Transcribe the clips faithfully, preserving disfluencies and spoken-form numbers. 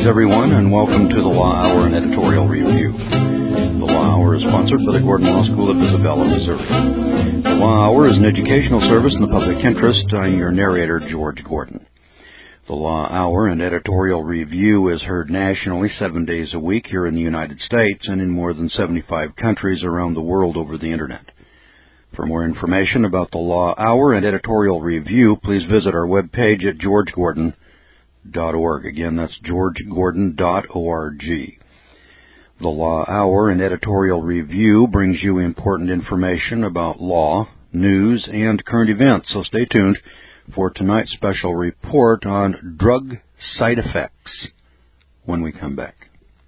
everyone, and welcome to the Law Hour and Editorial Review. The Law Hour is sponsored by the Gordon Law School of Isabella, Missouri. The Law Hour is an educational service in the public interest. I'm your narrator, George Gordon. The Law Hour and Editorial Review is heard nationally seven days a week here in the United States and in more than seventy-five countries around the world over the Internet. For more information about the Law Hour and Editorial Review, please visit our webpage at george gordon dot org. Again, that's george gordon dot org. The Law Hour and Editorial Review brings you important information about law, news, and current events, so stay tuned for tonight's special report on drug side effects when we come back.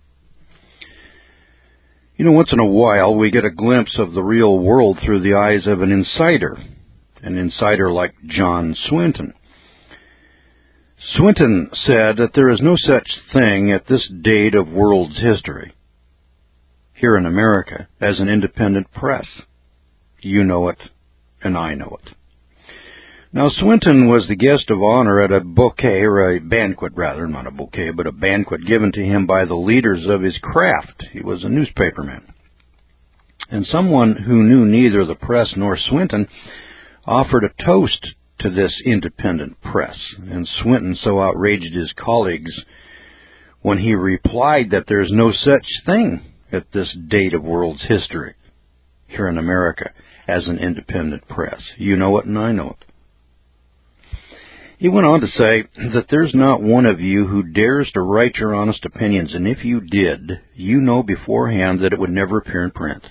You know, once in a while we get a glimpse of the real world through the eyes of an insider, an insider like John Swinton. Swinton said that there is no such thing at this date of world's history here in America as an independent press. You know it, and I know it. Now, Swinton was the guest of honor at a bouquet, or a banquet rather, not a bouquet, but a banquet given to him by the leaders of his craft. He was a newspaperman. And someone who knew neither the press nor Swinton offered a toast to this independent press. And Swinton so outraged his colleagues when he replied that there's no such thing at this date of world's history here in America as an independent press. You know it, and I know it. He went on to say that there's not one of you who dares to write your honest opinions, and if you did, you know beforehand that it would never appear in print.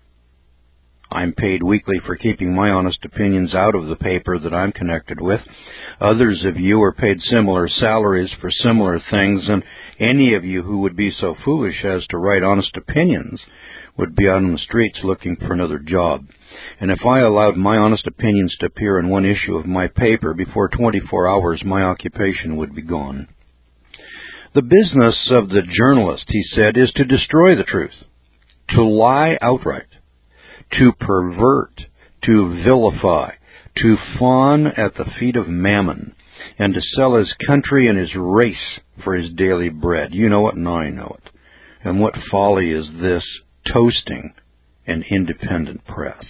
I'm paid weekly for keeping my honest opinions out of the paper that I'm connected with. Others of you are paid similar salaries for similar things, and any of you who would be so foolish as to write honest opinions would be out on the streets looking for another job. And if I allowed my honest opinions to appear in one issue of my paper, before twenty-four hours my occupation would be gone. The business of the journalist, he said, is to destroy the truth, to lie outright, to pervert, to vilify, to fawn at the feet of mammon, and to sell his country and his race for his daily bread. You know it, and I know it. And what folly is this, toasting an independent press?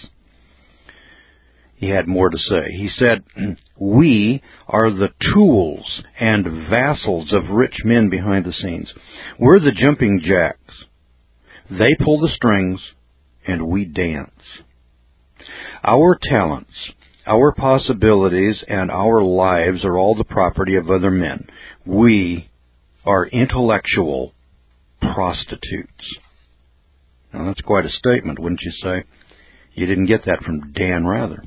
He had more to say. He said, we are the tools and vassals of rich men behind the scenes. We're the jumping jacks. They pull the strings, and we dance. Our talents, our possibilities, and our lives are all the property of other men. We are intellectual prostitutes. Now, that's quite a statement, wouldn't you say? You didn't get that from Dan Rather.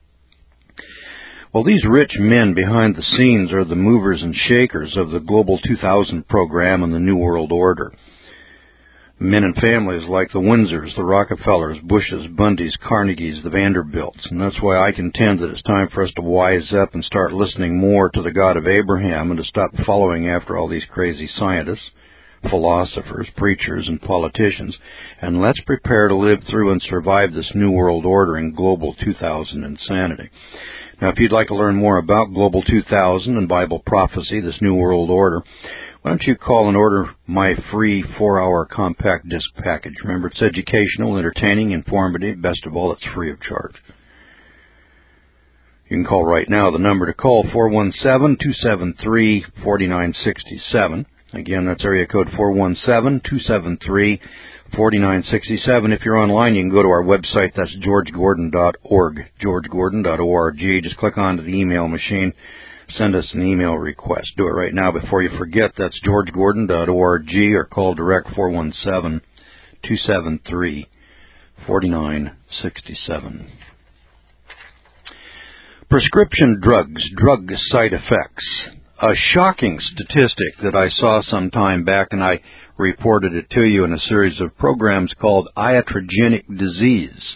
Well, these rich men behind the scenes are the movers and shakers of the Global two thousand program and the New World Order. Men and families like the Windsors, the Rockefellers, Bushes, Bundys, Carnegies, the Vanderbilts. And that's why I contend that it's time for us to wise up and start listening more to the God of Abraham and to stop following after all these crazy scientists, philosophers, preachers, and politicians. And let's prepare to live through and survive this New World Order and Global two thousand insanity. Now, if you'd like to learn more about Global two thousand and Bible prophecy, this New World Order, why don't you call and order my free four-hour compact disc package? Remember, it's educational, entertaining, informative. Best of all, it's free of charge. You can call right now. The number to call, four one seven, two seven three, four nine six seven. Again, that's area code four one seven, two seven three, four nine six seven. If you're online, you can go to our website. That's george gordon dot org, george gordon dot org. Just click onto the email machine. Send us an email request. Do it right now before you forget. That's george gordon dot org, or call direct four one seven, two seven three, four nine six seven. Prescription drugs, drug side effects. A shocking statistic that I saw some time back, and I reported it to you in a series of programs called iatrogenic disease.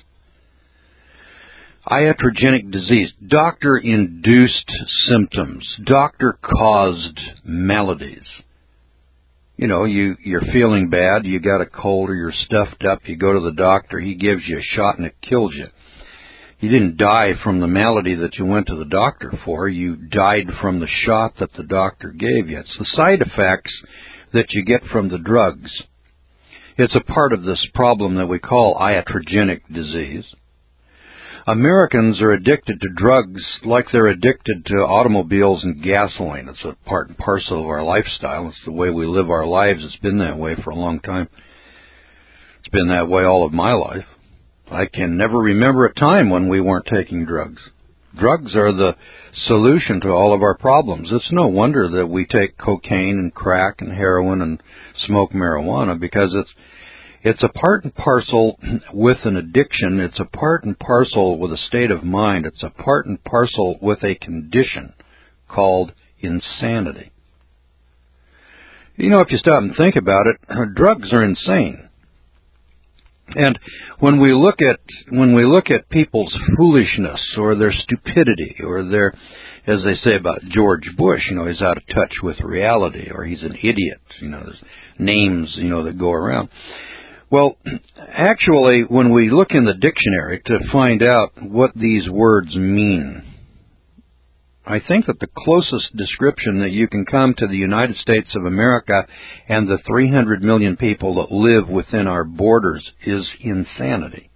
Iatrogenic disease, doctor-induced symptoms, doctor-caused maladies. You know, you, you're feeling bad, you got a cold or you're stuffed up, you go to the doctor, he gives you a shot and it kills you. You didn't die from the malady that you went to the doctor for. You died from the shot that the doctor gave you. It's the side effects that you get from the drugs. It's a part of this problem that we call iatrogenic disease. Americans are addicted to drugs like they're addicted to automobiles and gasoline. It's a part and parcel of our lifestyle. It's the way we live our lives. It's been that way for a long time. It's been that way all of my life. I can never remember a time when we weren't taking drugs. Drugs are the solution to all of our problems. It's no wonder that we take cocaine and crack and heroin and smoke marijuana, because it's It's a part and parcel with an addiction. It's a part and parcel with a state of mind. It's a part and parcel with a condition called insanity. You know, if you stop and think about it, drugs are insane. And when we look at when we look at people's foolishness or their stupidity or their, as they say about George Bush, you know, he's out of touch with reality, or he's an idiot. You know, there's names, you know, that go around. Well, actually, when we look in the dictionary to find out what these words mean, I think that the closest description that you can come to the United States of America and the three hundred million people that live within our borders is insanity.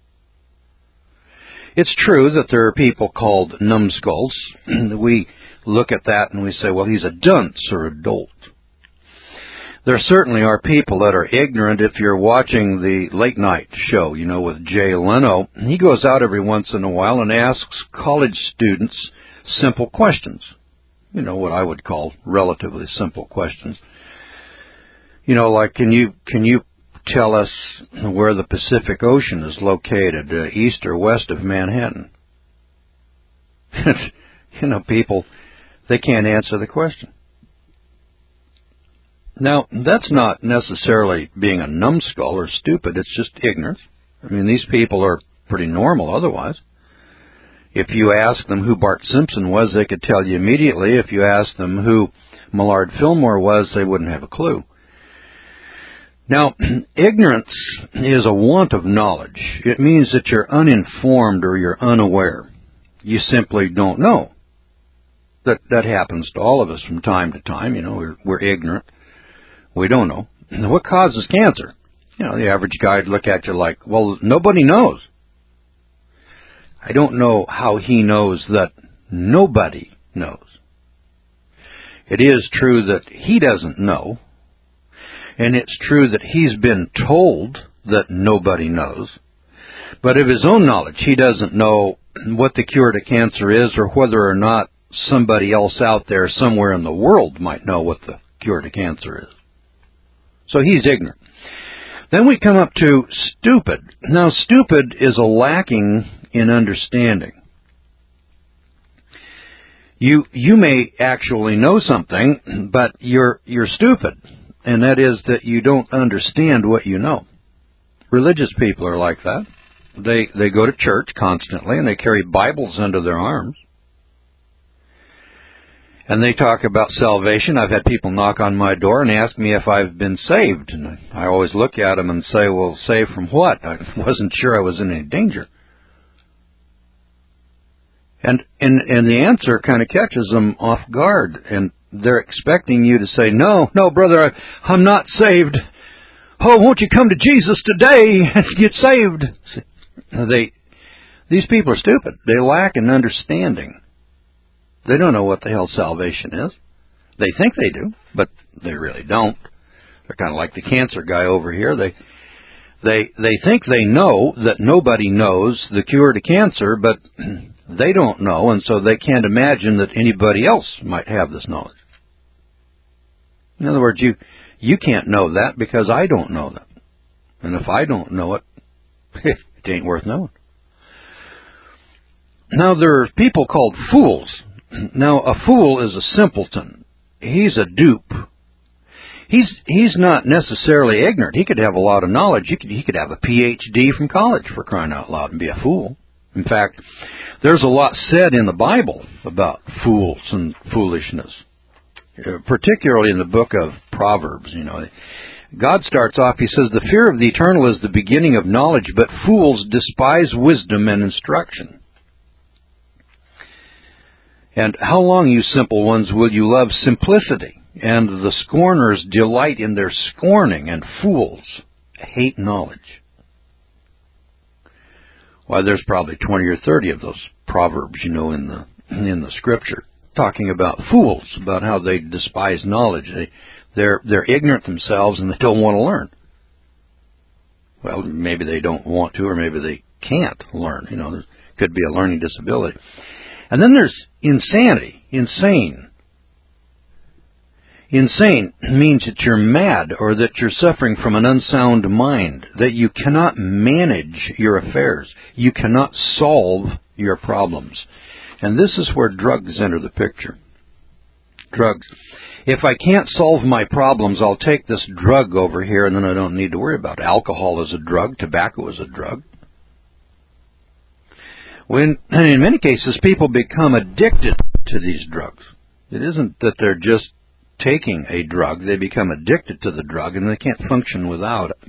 It's true that there are people called numbskulls. We look at that and we say, well, he's a dunce or a dolt. There certainly are people that are ignorant. If you're watching the late night show, you know, with Jay Leno, he goes out every once in a while and asks college students simple questions. You know, what I would call relatively simple questions. You know, like, can you can you tell us where the Pacific Ocean is located, uh, east or west of Manhattan? You know, people, they can't answer the question. Now, that's not necessarily being a numbskull or stupid. It's just ignorance. I mean, these people are pretty normal otherwise. If you ask them who Bart Simpson was, they could tell you immediately. If you ask them who Millard Fillmore was, they wouldn't have a clue. Now, ignorance is a want of knowledge. It means that you're uninformed or you're unaware. You simply don't know. That that happens to all of us from time to time. You know, we're, we're ignorant. We don't know. What causes cancer? You know, the average guy would look at you like, well, nobody knows. I don't know how he knows that nobody knows. It is true that he doesn't know, and it's true that he's been told that nobody knows, but of his own knowledge, he doesn't know what the cure to cancer is or whether or not somebody else out there somewhere in the world might know what the cure to cancer is. So he's ignorant. Then we come up to stupid. Now, stupid is a lacking in understanding. You you may actually know something, but you're you're stupid, and that is that you don't understand what you know. Religious people are like that. They they go to church constantly, and they carry Bibles under their arms. And they talk about salvation. I've had people knock on my door and ask me if I've been saved. And I always look at them and say, well, saved from what? I wasn't sure I was in any danger. And, and, and the answer kind of catches them off guard. And they're expecting you to say, no, no, brother, I, I'm not saved. Oh, won't you come to Jesus today and get saved? They, these people are stupid. They lack an understanding. They don't know what the hell salvation is. They think they do, but they really don't. They're kind of like the cancer guy over here. They they they think they know that nobody knows the cure to cancer, but they don't know, and so they can't imagine that anybody else might have this knowledge. In other words, you you can't know that because I don't know that. And if I don't know it, it ain't worth knowing. Now, there are people called fools. Now, a fool is a simpleton. He's a dupe. He's he's not necessarily ignorant. He could have a lot of knowledge. He could, he could have a P H D from college, for crying out loud, and be a fool. In fact, there's a lot said in the Bible about fools and foolishness, particularly in the book of Proverbs. You know, God starts off, he says, the fear of the eternal is the beginning of knowledge, but fools despise wisdom and instruction. And how long, you simple ones, will you love simplicity? And the scorners delight in their scorning, and fools hate knowledge. Why, there's probably twenty or thirty of those proverbs, you know, in the in the scripture, talking about fools, about how they despise knowledge. They, they're they're ignorant themselves, and they don't want to learn. Well, maybe they don't want to, or maybe they can't learn. You know, there could be a learning disability. And then there's insanity, insane. Insane means that you're mad, or that you're suffering from an unsound mind, that you cannot manage your affairs. You cannot solve your problems. And this is where drugs enter the picture. Drugs. If I can't solve my problems, I'll take this drug over here, and then I don't need to worry about it. Alcohol is a drug. Tobacco is a drug. When, and in many cases, people become addicted to these drugs. It isn't that they're just taking a drug. They become addicted to the drug, and they can't function without it.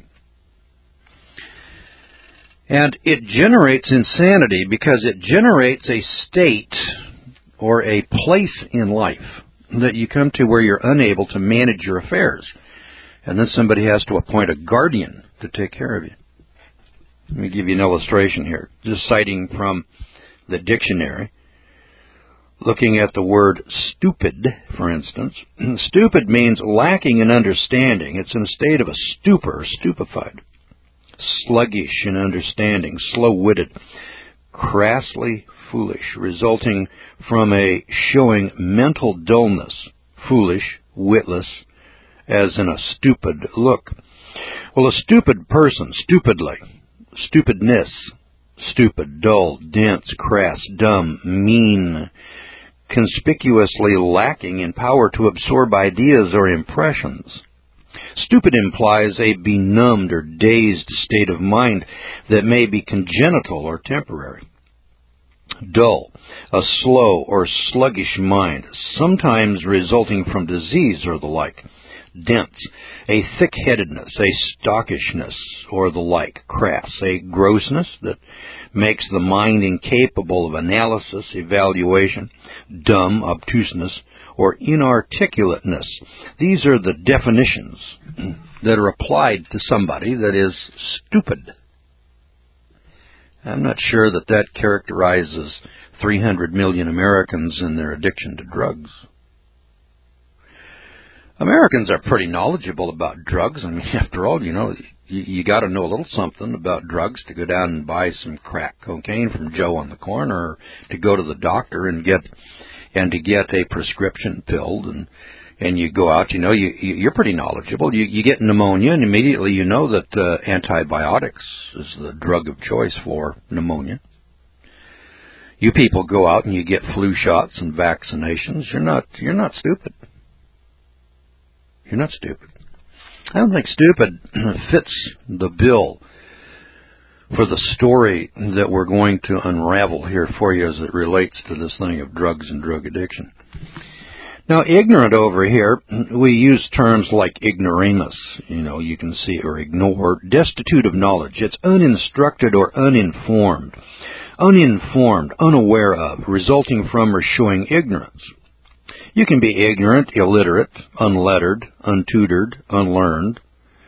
And it generates insanity because it generates a state or a place in life that you come to where you're unable to manage your affairs. And then somebody has to appoint a guardian to take care of you. Let me give you an illustration here, just citing from the dictionary. Looking at the word stupid, for instance. Stupid means lacking in understanding. It's in a state of a stupor, stupefied. Sluggish in understanding, slow-witted, crassly foolish, resulting from a showing mental dullness, foolish, witless, as in a stupid look. Well, a stupid person, stupidly, stupidness, stupid, dull, dense, crass, dumb, mean, conspicuously lacking in power to absorb ideas or impressions. Stupid implies a benumbed or dazed state of mind that may be congenital or temporary. Dull, a slow or sluggish mind, sometimes resulting from disease or the like. Dense, a thick-headedness, a stockish,ness or the like. Crass, a grossness that makes the mind incapable of analysis, evaluation. Dumb, obtuseness, or inarticulateness. These are the definitions that are applied to somebody that is stupid. I'm not sure that that characterizes three hundred million Americans and their addiction to drugs. Americans are pretty knowledgeable about drugs. I mean, after all, you know, you, you got to know a little something about drugs to go down and buy some crack cocaine from Joe on the corner, or to go to the doctor and get and to get a prescription filled, and and you go out. You know, you, you you're pretty knowledgeable. You you get pneumonia, and immediately you know that uh, antibiotics is the drug of choice for pneumonia. You people go out and you get flu shots and vaccinations. You're not you're not stupid. You're not stupid. I don't think stupid fits the bill for the story that we're going to unravel here for you as it relates to this thing of drugs and drug addiction. Now, ignorant over here, we use terms like ignoramus, you know, you can see, or ignore, destitute of knowledge. It's uninstructed or uninformed, uninformed, unaware of, resulting from or showing ignorance. You can be ignorant, illiterate, unlettered, untutored, unlearned.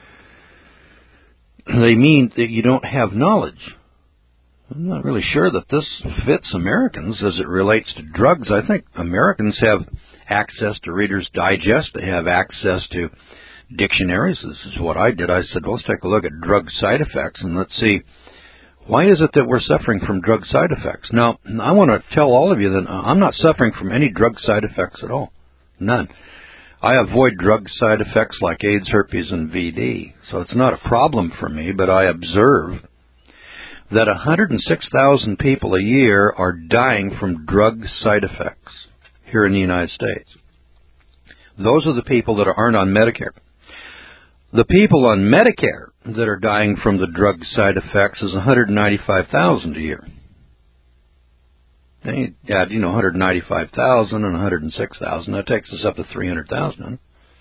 They mean that you don't have knowledge. I'm not really sure that this fits Americans as it relates to drugs. I think Americans have access to Reader's Digest. They have access to dictionaries. This is what I did. I said, well, let's take a look at drug side effects and let's see, why is it that we're suffering from drug side effects? Now, I want to tell all of you that I'm not suffering from any drug side effects at all. None. I avoid drug side effects like AIDS, herpes, and V D, so it's not a problem for me, but I observe that one hundred six thousand people a year are dying from drug side effects here in the United States. Those are the people that aren't on Medicare. The people on Medicare that are dying from the drug side effects is one hundred ninety-five thousand a year. And you add, you know, one hundred ninety-five thousand and one hundred six thousand. That takes us up to three hundred thousand.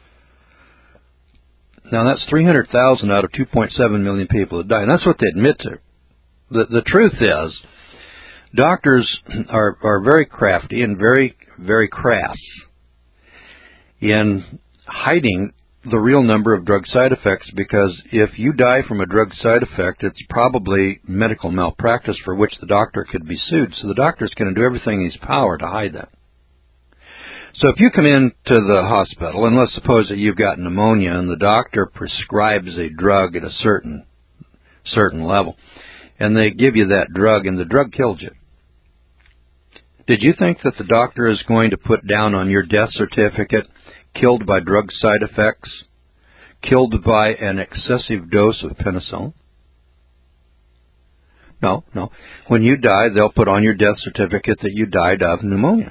Now, that's three hundred thousand out of two point seven million people that die. And that's what they admit to. The, the truth is, doctors are, are very crafty and very, very crass in hiding the real number of drug side effects, because if you die from a drug side effect, it's probably medical malpractice for which the doctor could be sued. So the doctor's going to do everything in his power to hide that. So if you come into the hospital, and let's suppose that you've got pneumonia, and the doctor prescribes a drug at a certain certain level, and they give you that drug, and the drug killed you, did you think that the doctor is going to put down on your death certificate, killed by drug side effects, killed by an excessive dose of penicillin? No, no. When you die, they'll put on your death certificate that you died of pneumonia.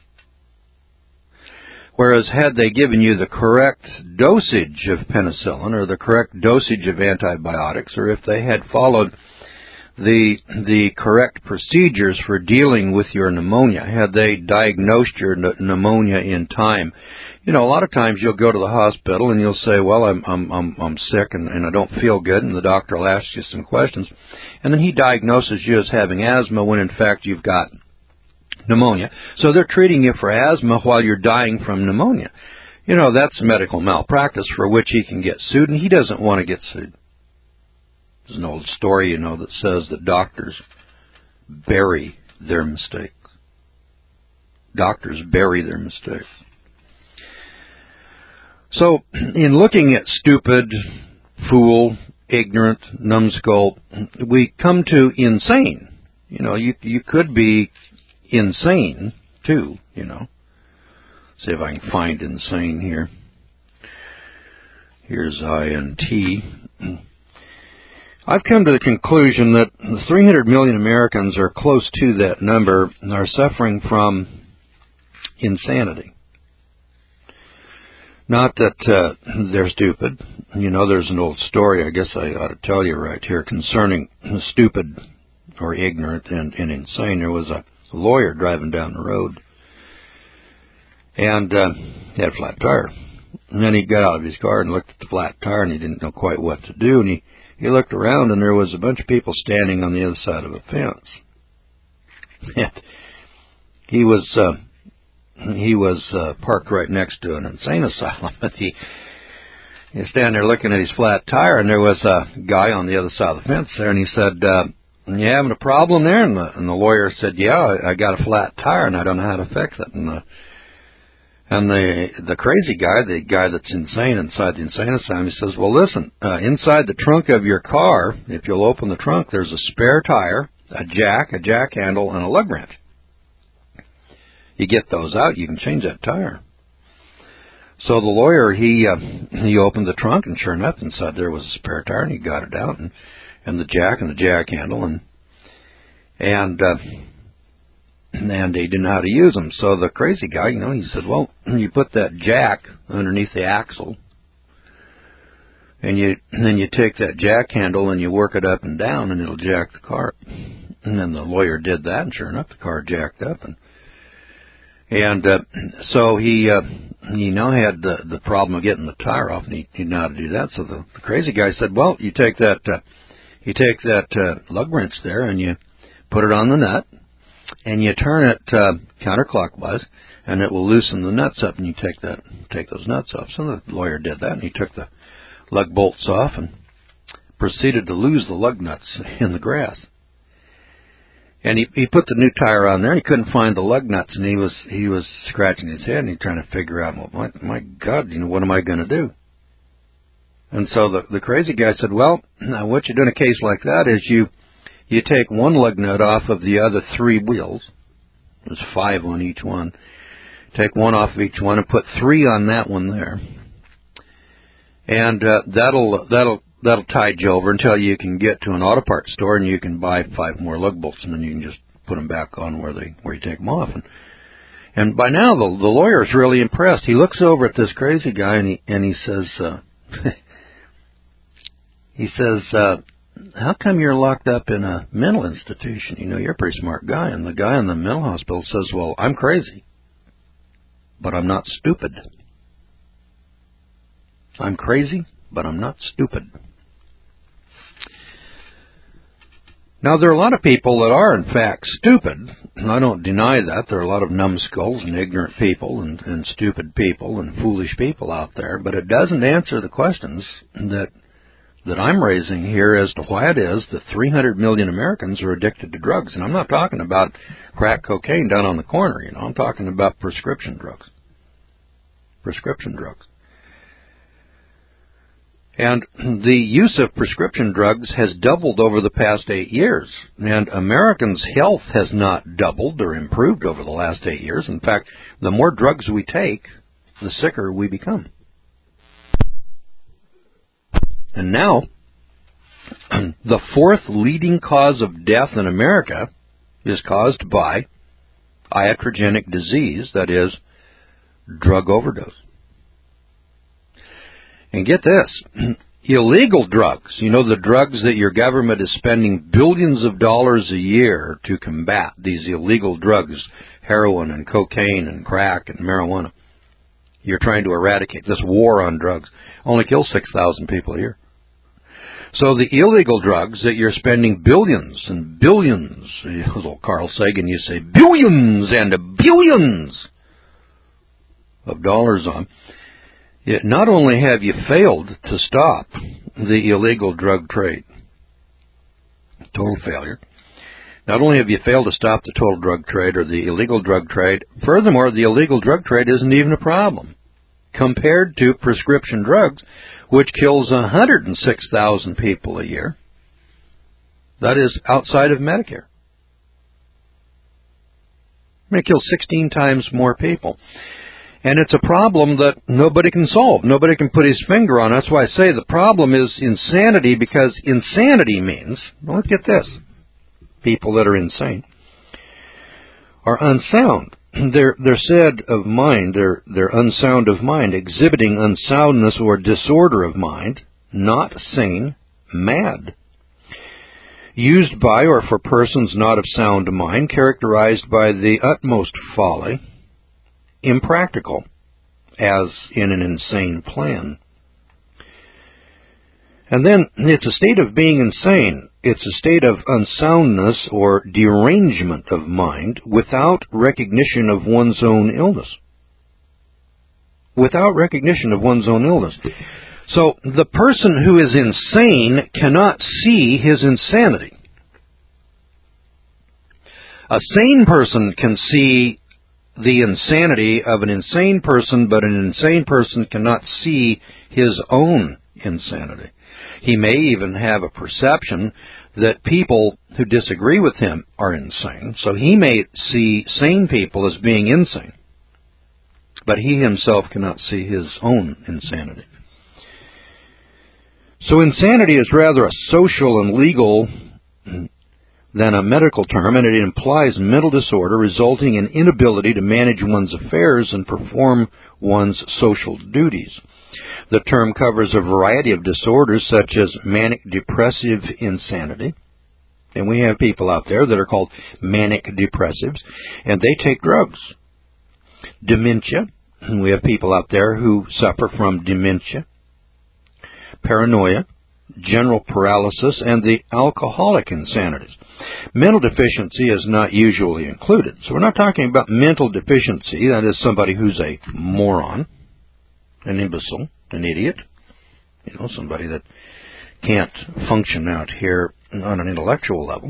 Whereas had they given you the correct dosage of penicillin or the correct dosage of antibiotics, or if they had followed the the correct procedures for dealing with your pneumonia, had they diagnosed your pneumonia in time, you know, a lot of times you'll go to the hospital and you'll say, well, I'm I'm I'm, I'm sick and, and I don't feel good, and the doctor will ask you some questions, and then he diagnoses you as having asthma when in fact you've got pneumonia. So they're treating you for asthma while you're dying from pneumonia. You know, that's medical malpractice for which he can get sued, and he doesn't want to get sued. There's an old story, you know, that says that doctors bury their mistakes. Doctors bury their mistakes. So, in looking at stupid, fool, ignorant, numbskull, we come to insane. You know, you you could be insane, too, you know. See if I can find insane here. Here's I N T. I've come to the conclusion that three hundred million Americans, are close to that number, are suffering from insanity. Not that uh, they're stupid. You know, there's an old story, I guess I ought to tell you right here, concerning stupid or ignorant and, and insane. There was a lawyer driving down the road, and uh, he had a flat tire. And then he got out of his car and looked at the flat tire, and he didn't know quite what to do. And he, he looked around, and there was a bunch of people standing on the other side of a fence. And he was uh, he was uh, parked right next to an insane asylum. But he he was standing there looking at his flat tire, and there was a guy on the other side of the fence there, and he said, uh, "You having a problem there?" And the, and the lawyer said, "Yeah, I, I got a flat tire, and I don't know how to fix it." And the And the the crazy guy, the guy that's insane inside the insane asylum, he says, well, listen, uh, inside the trunk of your car, if you'll open the trunk, there's a spare tire, a jack, a jack handle, and a lug wrench. You get those out, you can change that tire. So the lawyer, he uh, he opened the trunk, and sure enough, inside there was a spare tire, and he got it out, and, and the jack and the jack handle, and and... Uh, and they didn't know how to use them. So the crazy guy, you know, he said, well, you put that jack underneath the axle, and you and then you take that jack handle and you work it up and down, and it'll jack the car. And then the lawyer did that, and sure enough, the car jacked up. And and uh, so he uh, he now had the, the problem of getting the tire off, and he didn't know how to do that. So the, the crazy guy said, well, you take that uh, you take that uh, lug wrench there, and you put it on the nut, and you turn it uh, counterclockwise, and it will loosen the nuts up, and you take that, take those nuts off. So the lawyer did that, and he took the lug bolts off and proceeded to lose the lug nuts in the grass. And he he put the new tire on there, and he couldn't find the lug nuts, and he was he was scratching his head, and he trying to figure out, well, my, my God, you know, what am I going to do? And so the the crazy guy said, well, now what you do in a case like that is you You take one lug nut off of the other three wheels. There's five on each one. Take one off of each one and put three on that one there. And uh, that'll that'll that'll tide you over until you can get to an auto parts store and you can buy five more lug bolts, and then you can just put them back on where they where you take them off. And and by now the the lawyer's really impressed. He looks over at this crazy guy and he and he says uh, he says. Uh, How come you're locked up in a mental institution? You know, you're a pretty smart guy. And the guy in the mental hospital says, well, I'm crazy, but I'm not stupid. I'm crazy, but I'm not stupid. Now, there are a lot of people that are, in fact, stupid. I don't deny that. There are a lot of numbskulls and ignorant people and, and stupid people and foolish people out there, but it doesn't answer the questions that that I'm raising here as to why it is that three hundred million Americans are addicted to drugs. And I'm not talking about crack cocaine down on the corner, you know. I'm talking about prescription drugs. Prescription drugs. And the use of prescription drugs has doubled over the past eight years. And Americans' health has not doubled or improved over the last eight years. In fact, the more drugs we take, the sicker we become. And now, the fourth leading cause of death in America is caused by iatrogenic disease, that is, drug overdose. And get this, illegal drugs, you know, the drugs that your government is spending billions of dollars a year to combat, these illegal drugs, heroin and cocaine and crack and marijuana. You're trying to eradicate this war on drugs. Only kills six thousand people a year. So the illegal drugs that you're spending billions and billions, little Carl Sagan, you say billions and billions of dollars on, yet not only have you failed to stop the illegal drug trade, total failure, not only have you failed to stop the total drug trade or the illegal drug trade, furthermore, the illegal drug trade isn't even a problem compared to prescription drugs, which kills one hundred six thousand people a year. That is outside of Medicare. It kills sixteen times more people. And it's a problem that nobody can solve. Nobody can put his finger on. That's why I say the problem is insanity, because insanity means, well, let's get this, people that are insane are unsound. They're, they're sad of mind, they're, they're unsound of mind, exhibiting unsoundness or disorder of mind, not sane, mad. Used by or for persons not of sound mind, characterized by the utmost folly, impractical, as in an insane plan. And then it's a state of being insane. It's a state of unsoundness or derangement of mind without recognition of one's own illness. Without recognition of one's own illness. So the person who is insane cannot see his insanity. A sane person can see the insanity of an insane person, but an insane person cannot see his own insanity. He may even have a perception that people who disagree with him are insane, so he may see sane people as being insane, but he himself cannot see his own insanity. So insanity is rather a social and legal than a medical term, and it implies mental disorder resulting in inability to manage one's affairs and perform one's social duties. The term covers a variety of disorders such as manic depressive insanity, and we have people out there that are called manic depressives, and they take drugs. Dementia, and we have people out there who suffer from dementia. Paranoia, general paralysis, and the alcoholic insanities. Mental deficiency is not usually included. So we're not talking about mental deficiency, that is somebody who's a moron, an imbecile, an idiot, you know, somebody that can't function out here on an intellectual level.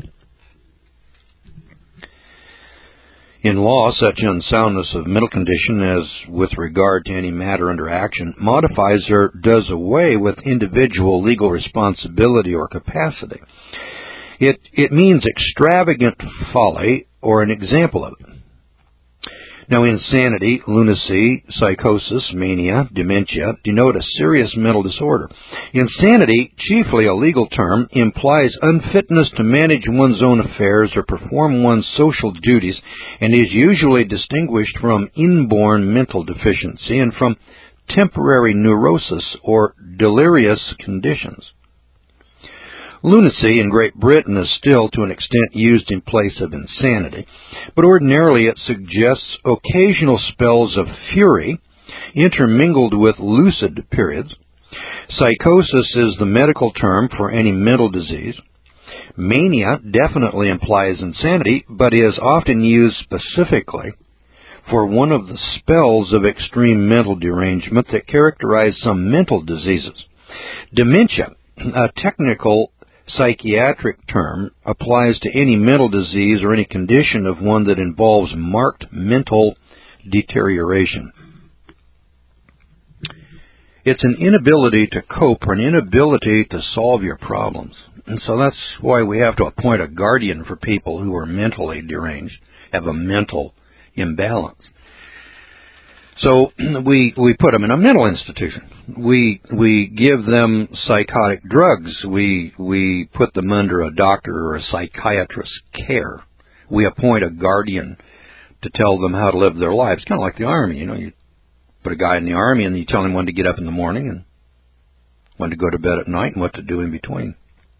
In law, such unsoundness of mental condition as with regard to any matter under action modifies or does away with individual legal responsibility or capacity. It, it means extravagant folly or an example of it. Now, insanity, lunacy, psychosis, mania, dementia denote a serious mental disorder. Insanity, chiefly a legal term, implies unfitness to manage one's own affairs or perform one's social duties, and is usually distinguished from inborn mental deficiency and from temporary neurosis or delirious conditions. Lunacy in Great Britain is still to an extent used in place of insanity, but ordinarily it suggests occasional spells of fury intermingled with lucid periods. Psychosis is the medical term for any mental disease. Mania definitely implies insanity, but is often used specifically for one of the spells of extreme mental derangement that characterize some mental diseases. Dementia, a technical psychiatric term, applies to any mental disease or any condition of one that involves marked mental deterioration. It's an inability to cope or an inability to solve your problems. And so that's why we have to appoint a guardian for people who are mentally deranged, have a mental imbalance. So we we put them in a mental institution. We we give them psychotic drugs. We we put them under a doctor or a psychiatrist's care. We appoint a guardian to tell them how to live their lives. Kind of like the Army, you know. You put a guy in the Army and you tell him when to get up in the morning and when to go to bed at night and what to do in between.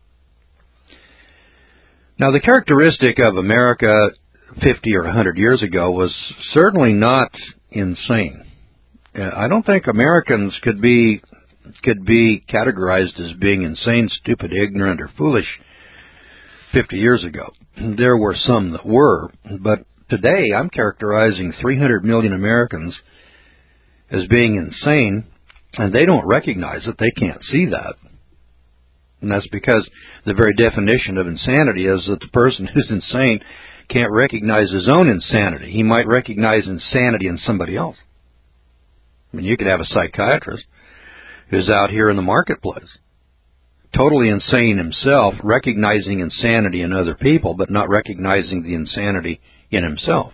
Now, the characteristic of America fifty or one hundred years ago was certainly not insane. I don't think Americans could be could be categorized as being insane, stupid, ignorant, or foolish fifty years ago. There were some that were, but today I'm characterizing three hundred million Americans as being insane, and they don't recognize it. They can't see that. And that's because the very definition of insanity is that the person who's insane can't recognize his own insanity. He might recognize insanity in somebody else. I mean, you could have a psychiatrist who's out here in the marketplace, totally insane himself, recognizing insanity in other people, but not recognizing the insanity in himself.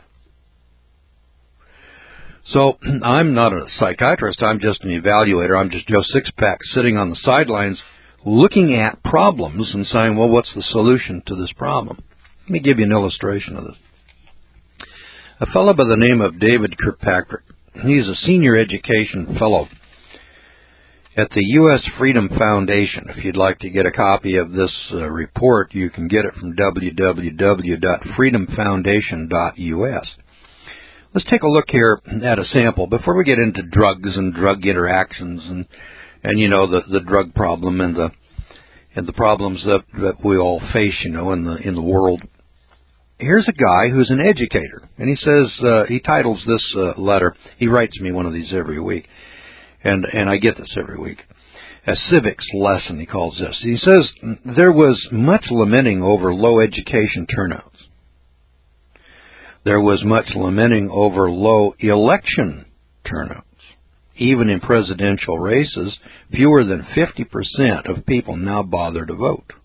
So I'm not a psychiatrist. I'm just an evaluator. I'm just Joe Sixpack sitting on the sidelines looking at problems and saying, well, what's the solution to this problem? Let me give you an illustration of this. A fellow by the name of David Kirkpatrick, he's a senior education fellow at the U S Freedom Foundation. If you'd like to get a copy of this uh, report, you can get it from w w w dot freedom foundation dot u s. Let's take a look here at a sample before we get into drugs and drug interactions and, and you know, the, the drug problem and the and the problems that, that we all face, you know, in the in the world. Here's a guy who's an educator, and he says, uh, he titles this uh, letter, he writes me one of these every week, and, and I get this every week, a civics lesson, he calls this. He says, there was much lamenting over low education turnouts. There was much lamenting over low election turnouts. Even in presidential races, fewer than fifty percent of people now bother to vote.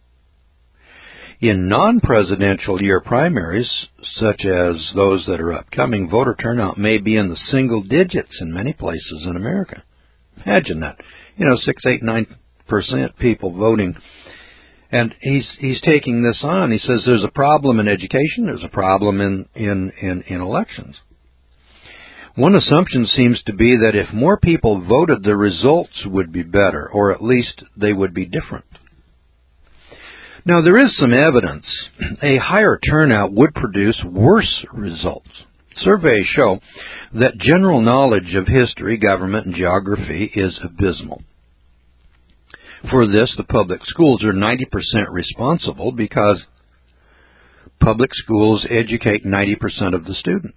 In non-presidential year primaries, such as those that are upcoming, voter turnout may be in the single digits in many places in America. Imagine that. You know, six, eight, nine percent people voting. And he's he's taking this on. He says there's a problem in education, there's a problem in, in, in, in elections. One assumption seems to be that if more people voted, the results would be better, or at least they would be different. Now, there is some evidence a higher turnout would produce worse results. Surveys show that general knowledge of history, government, and geography is abysmal. For this, the public schools are ninety percent responsible because public schools educate ninety percent of the students.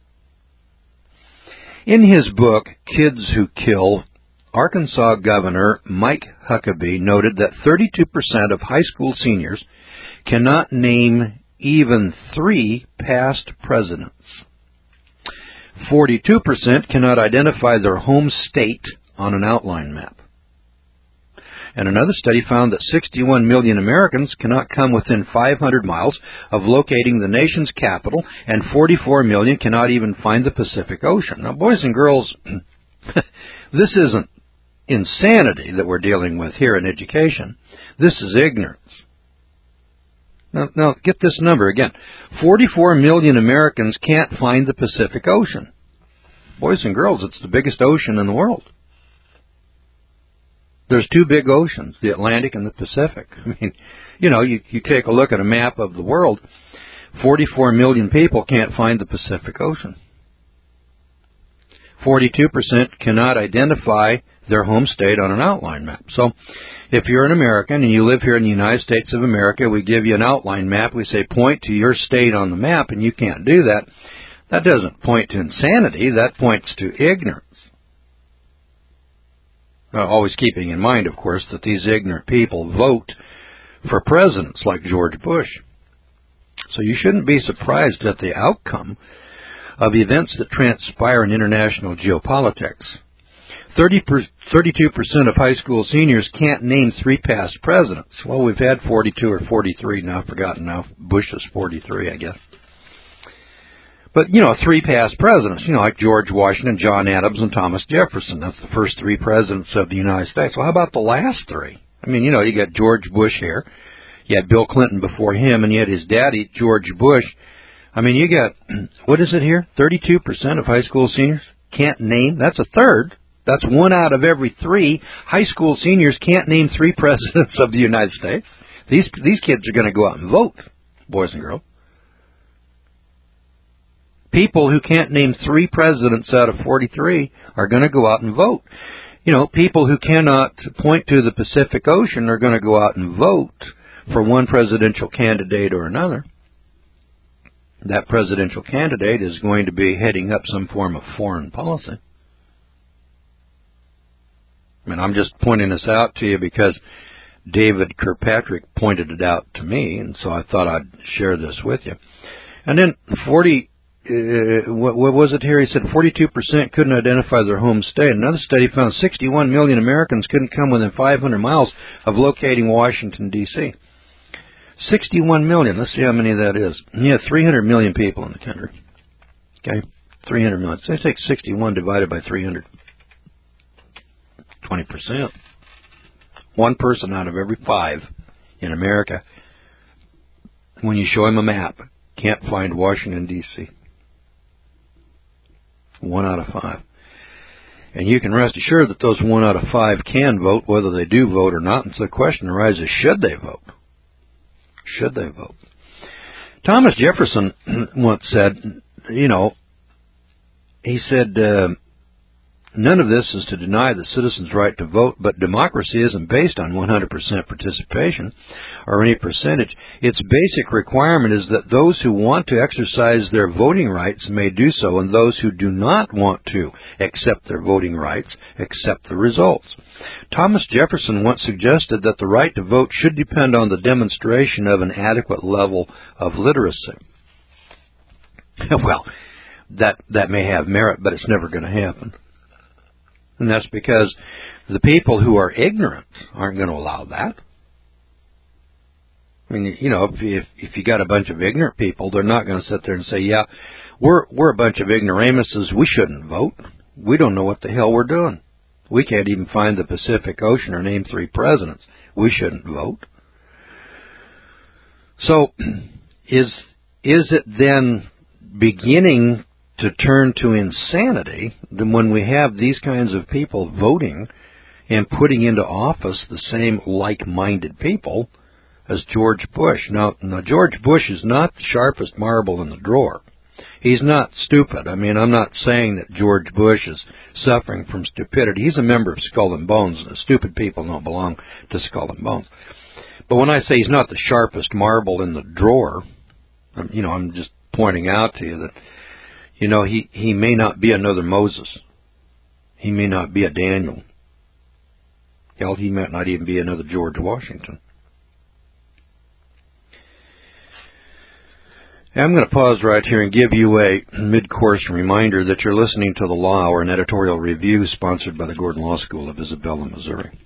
In his book, Kids Who Kill, Arkansas Governor Mike Huckabee noted that thirty-two percent of high school seniors cannot name even three past presidents. forty-two percent cannot identify their home state on an outline map. And another study found that sixty-one million Americans cannot come within five hundred miles of locating the nation's capital, and forty-four million cannot even find the Pacific Ocean. Now, boys and girls, this isn't insanity that we're dealing with here in education. This is ignorance. Now, now get this number again. forty-four million Americans can't find the Pacific Ocean. Boys and girls, it's the biggest ocean in the world. There's two big oceans, the Atlantic and the Pacific. I mean, you know, you, you take a look at a map of the world, forty-four million people can't find the Pacific Ocean. forty-two percent cannot identify their home state on an outline map. So if you're an American and you live here in the United States of America, we give you an outline map. We say point to your state on the map, and you can't do that. That doesn't point to insanity. That points to ignorance. Uh, always keeping in mind, of course, that these ignorant people vote for presidents like George Bush. So you shouldn't be surprised at the outcome of events that transpire in international geopolitics. thirty per, thirty-two percent of high school seniors can't name three past presidents. Well, we've had forty-two or forty-three now, I've forgotten now. Bush is forty-three, I guess. But, you know, three past presidents, you know, like George Washington, John Adams, and Thomas Jefferson. That's the first three presidents of the United States. Well, how about the last three? I mean, you know, you got George Bush here. You had Bill Clinton before him, and you had his daddy, George Bush. I mean, you got, what is it here? thirty-two percent of high school seniors can't name. That's a third. That's one out of every three high school seniors can't name three presidents of the United States. These these kids are going to go out and vote, boys and girls. People who can't name three presidents out of forty-three are going to go out and vote. You know, people who cannot point to the Pacific Ocean are going to go out and vote for one presidential candidate or another. That presidential candidate is going to be heading up some form of foreign policy. I mean, I'm just pointing this out to you because David Kirkpatrick pointed it out to me, and so I thought I'd share this with you. And then forty, uh, what, what was it here? He said forty-two percent couldn't identify their home state. Another study found sixty-one million Americans couldn't come within five hundred miles of locating Washington, D C sixty-one million. Let's see how many that is. Yeah, three hundred million people in the country. Okay, three hundred million. So take sixty-one divided by three hundred. twenty percent. One person out of every five in America, when you show him a map, can't find Washington, D C One out of five. And you can rest assured that those one out of five can vote, whether they do vote or not. And so the question arises, should they vote? Should they vote? Thomas Jefferson once said, you know, he said, uh, none of this is to deny the citizens' right to vote, but democracy isn't based on one hundred percent participation or any percentage. Its basic requirement is that those who want to exercise their voting rights may do so, and those who do not want to accept their voting rights accept the results. Thomas Jefferson once suggested that the right to vote should depend on the demonstration of an adequate level of literacy. Well, that, that may have merit, but it's never going to happen. And that's because the people who are ignorant aren't going to allow that. I mean, you know, if if, if you got a bunch of ignorant people, they're not going to sit there and say, yeah, we're we're a bunch of ignoramuses, we shouldn't vote. We don't know what the hell we're doing. We can't even find the Pacific Ocean or name three presidents. We shouldn't vote. So is is it then beginning to turn to insanity then when we have these kinds of people voting and putting into office the same like-minded people as George Bush? Now, now, George Bush is not the sharpest marble in the drawer. He's not stupid. I mean, I'm not saying that George Bush is suffering from stupidity. He's a member of Skull and Bones, and stupid people don't belong to Skull and Bones. But when I say he's not the sharpest marble in the drawer, you know, I'm just pointing out to you that, you know, he, he may not be another Moses. He may not be a Daniel. Hell, he might not even be another George Washington. I'm going to pause right here and give you a mid-course reminder that you're listening to The Law Hour, an editorial review sponsored by the Gordon Law School of Isabella, Missouri.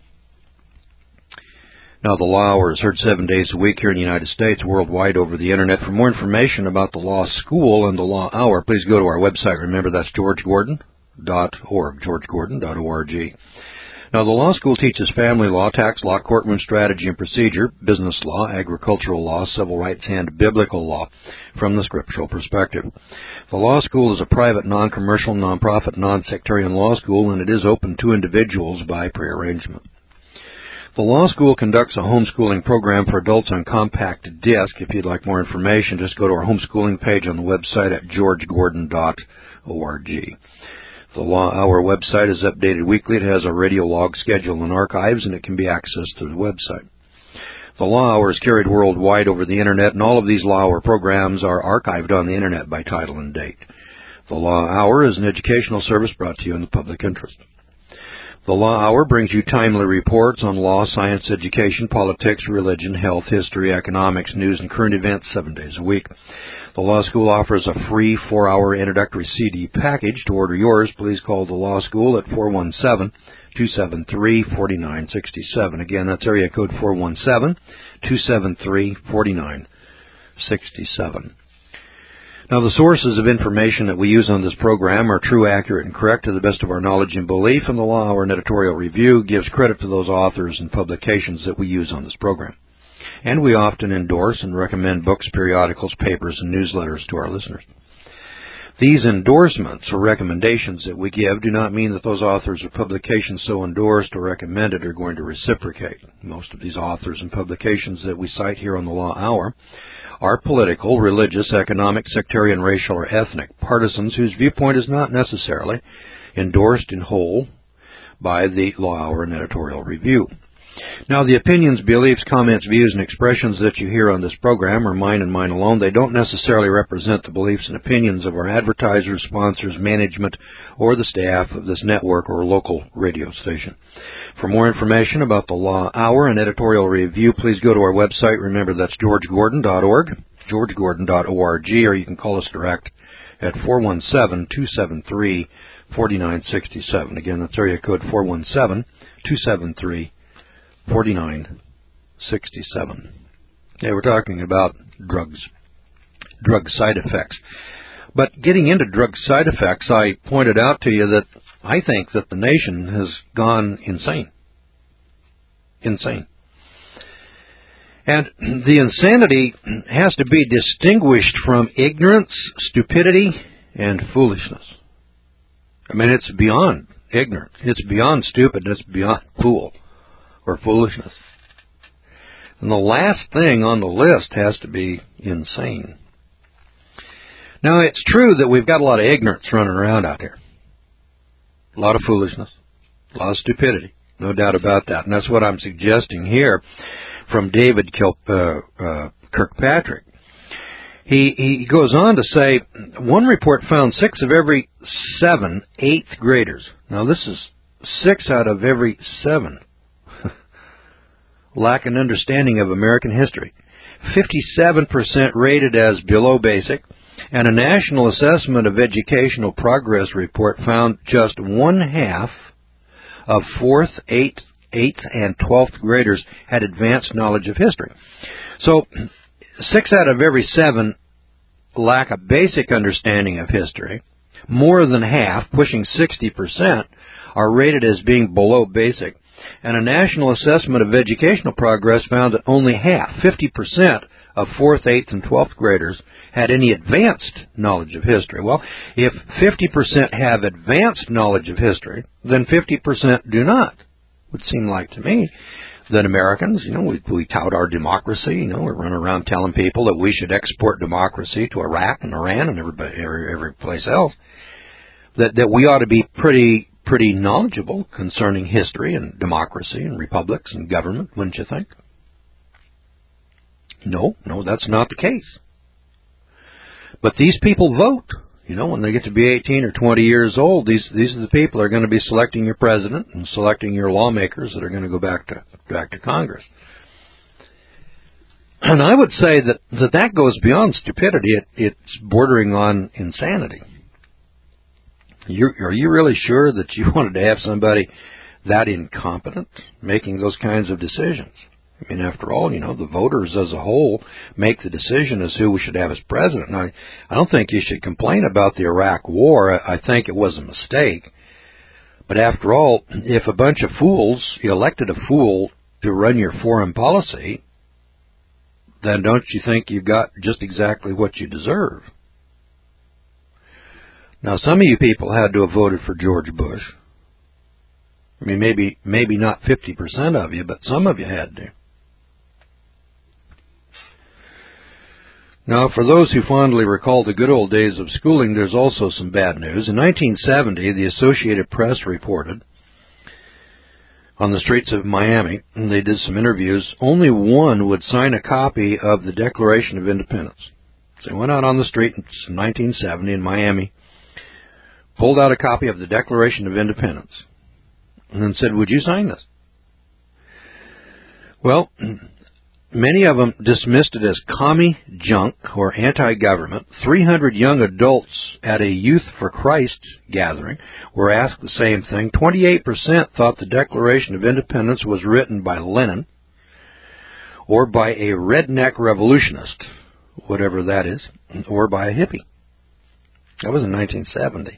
Now, The Law Hour is heard seven days a week here in the United States, worldwide over the Internet. For more information about the Law School and the Law Hour, please go to our website. Remember, that's george gordon dot org, george gordon dot org. Now, the Law School teaches family law, tax law, courtroom strategy and procedure, business law, agricultural law, civil rights, and biblical law from the scriptural perspective. The Law School is a private, non-commercial, non-profit, non-sectarian law school, and it is open to individuals by prearrangement. The Law School conducts a homeschooling program for adults on compact disc. If you'd like more information, just go to our homeschooling page on the website at george gordon dot org. The Law Hour website is updated weekly. It has a radio log schedule and archives, and it can be accessed through the website. The Law Hour is carried worldwide over the Internet, and all of these Law Hour programs are archived on the Internet by title and date. The Law Hour is an educational service brought to you in the public interest. The Law Hour brings you timely reports on law, science, education, politics, religion, health, history, economics, news, and current events seven days a week. The Law School offers a free four-hour introductory C D package. To order yours, please call the Law School at four one seven, two seven three, four nine six seven. Again, that's area code four one seven, two seven three, four nine six seven. Now, the sources of information that we use on this program are true, accurate, and correct to the best of our knowledge and belief, and the Law Hour and Editorial Review gives credit to those authors and publications that we use on this program. And we often endorse and recommend books, periodicals, papers, and newsletters to our listeners. These endorsements or recommendations that we give do not mean that those authors or publications so endorsed or recommended are going to reciprocate. Most of these authors and publications that we cite here on the Law Hour are political, religious, economic, sectarian, racial, or ethnic partisans whose viewpoint is not necessarily endorsed in whole by the Law Hour and Editorial Review. Now, the opinions, beliefs, comments, views, and expressions that you hear on this program are mine and mine alone. They don't necessarily represent the beliefs and opinions of our advertisers, sponsors, management, or the staff of this network or local radio station. For more information about the Law Hour and Editorial Review, please go to our website. Remember, that's george gordon dot org, george gordon dot org, or you can call us direct at four one seven, two seven three, four nine six seven. Again, that's area code four one seven, two seven three, four nine six seven. Yeah, we're talking about drugs, drug side effects. But getting into drug side effects, I pointed out to you that I think that the nation has gone insane. Insane. And the insanity has to be distinguished from ignorance, stupidity, and foolishness. I mean, it's beyond ignorant. It's beyond stupid. It's beyond fool or foolishness. And the last thing on the list has to be insane. Now, it's true that we've got a lot of ignorance running around out here. A lot of foolishness. A lot of stupidity. No doubt about that. And that's what I'm suggesting here from David Kilp, uh, uh, Kirkpatrick. He, he goes on to say, one report found six of every seven eighth graders. Now, this is six out of every seven. Lack an understanding of American history. fifty-seven percent rated as below basic, and a National Assessment of Educational Progress report found just one half of fourth, eighth, eighth, and twelfth graders had advanced knowledge of history. So, six out of every seven lack a basic understanding of history. More than half, pushing sixty percent, are rated as being below basic. And a National Assessment of Educational Progress found that only half, fifty percent, of fourth, eighth, and twelfth graders had any advanced knowledge of history. Well, if fifty percent have advanced knowledge of history, then fifty percent do not. It would seem like to me that Americans, you know, we, we tout our democracy, you know, we run around telling people that we should export democracy to Iraq and Iran and everybody, every, every place else, that, that we ought to be pretty pretty knowledgeable concerning history and democracy and republics and government, wouldn't you think? No, no, that's not the case. But these people vote. You know, when they get to be eighteen or twenty years old, these these are the people that are going to be selecting your president and selecting your lawmakers that are going to go back to back to Congress. And I would say that that, that goes beyond stupidity. It, it's bordering on insanity. You're, are you really sure that you wanted to have somebody that incompetent making those kinds of decisions? I mean, after all, you know, the voters as a whole make the decision as who we should have as president. And I, I don't think you should complain about the Iraq War. I, I think it was a mistake. But after all, if a bunch of fools elected a fool to run your foreign policy, then don't you think you got just exactly what you deserve? Now, some of you people had to have voted for George Bush. I mean, maybe maybe not fifty percent of you, but some of you had to. Now, for those who fondly recall the good old days of schooling, there's also some bad news. In nineteen seventy, the Associated Press reported on the streets of Miami, and they did some interviews, only one would sign a copy of the Declaration of Independence. So they went out on the street in nineteen seventy in Miami, pulled out a copy of the Declaration of Independence, and then said, "Would you sign this?" Well, many of them dismissed it as commie junk or anti-government. three hundred young adults at a Youth for Christ gathering were asked the same thing. twenty-eight percent thought the Declaration of Independence was written by Lenin or by a redneck revolutionist, whatever that is, or by a hippie. That was in nineteen seventy.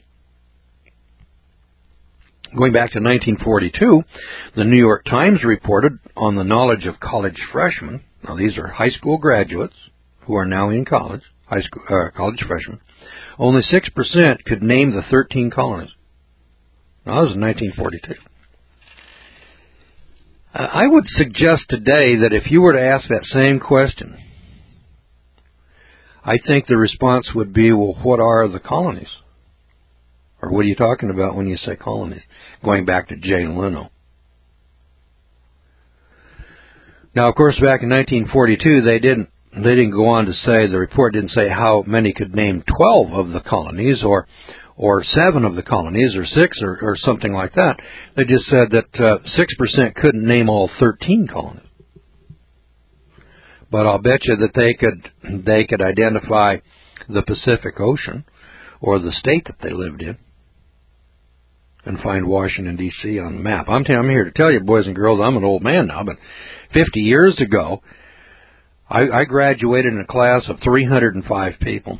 Going back to nineteen forty-two, the New York Times reported on the knowledge of college freshmen. Now, these are high school graduates who are now in college, high school, uh, college freshmen. Only six percent could name the thirteen colonies. Now, that was in nineteen forty-two. Uh, I would suggest today that if you were to ask that same question, I think the response would be, well, what are the colonies? Or what are you talking about when you say colonies? Going back to Jay Leno. Now, of course, back in nineteen forty-two, they didn't they didn't go on to say, the report didn't say how many could name twelve of the colonies or or seven of the colonies or six or, or something like that. They just said that uh, six percent couldn't name all thirteen colonies. But I'll bet you that they could they could identify the Pacific Ocean or the state that they lived in and find Washington, D C on the map. I'm, t- I'm here to tell you, boys and girls, I'm an old man now, but fifty years ago, I, I graduated in a class of three hundred five people.